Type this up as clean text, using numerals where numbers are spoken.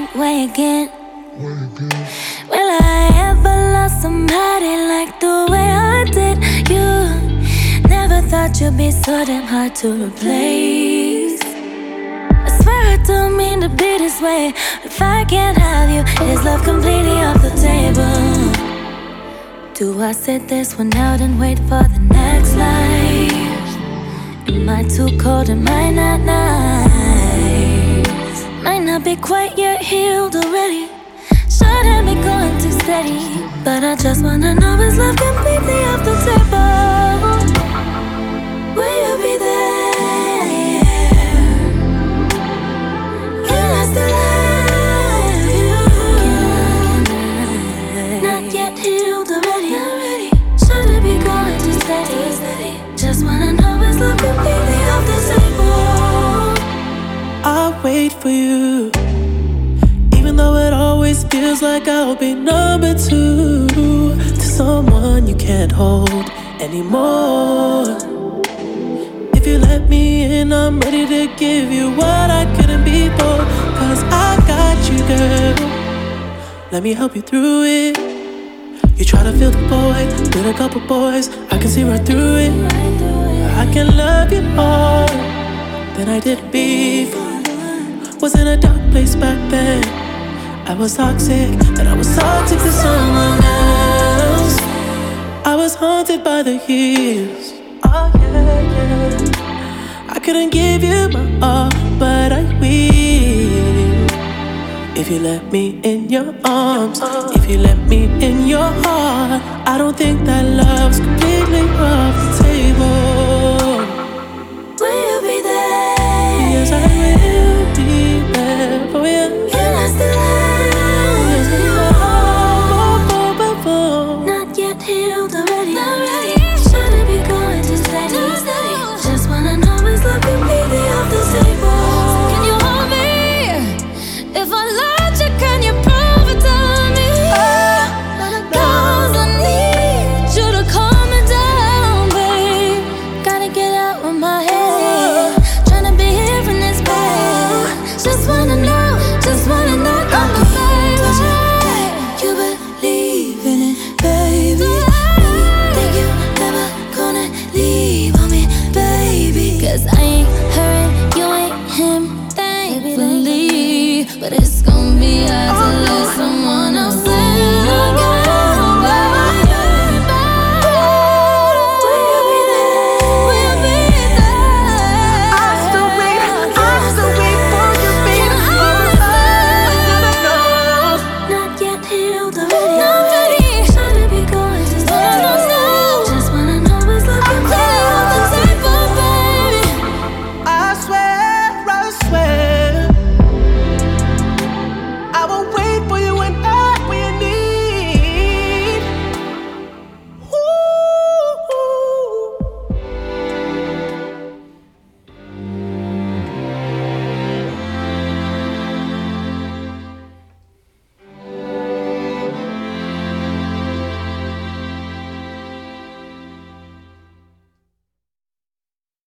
Why again? Will I ever love somebody like the way I did you? Never thought you'd be so damn hard to replace. I swear I don't mean to be this way. If I can't have you, is love completely off the table? Do I sit this one out and wait for the next life? Am I too cold? Am I not nice? Might not be quite yet healed already. Shouldn't be going too steady. But I just wanna know, is love completely off the table? Will you be there? Can I still love you? Not yet healed already. Shouldn't be going too steady. Just wanna know, is love completely off the table? I'll wait for you, even though it always feels like I'll be number two to someone you can't hold anymore. If you let me in, I'm ready to give you what I couldn't before. Cause I got you, girl. Let me help you through it. You try to fill the void with a couple boys, I can see right through it. I can love you more than I did before. Was in a dark place back then. I was toxic, and I was toxic to someone else. I was haunted by the years. Oh yeah. I couldn't give you my all, but I will. If you let me in your arms, if you let me in your heart, I don't think that love's completely off the table. Will you be there? Yes, I will be there for you. Can I still love you? Not yet healed already. Shouldn't be going too steady. Just wanna know, is love completely off the table? Can you hold me? If I loved you, can you prove it to me? Cause I need you to calm me down, babe. Gotta get out of my head.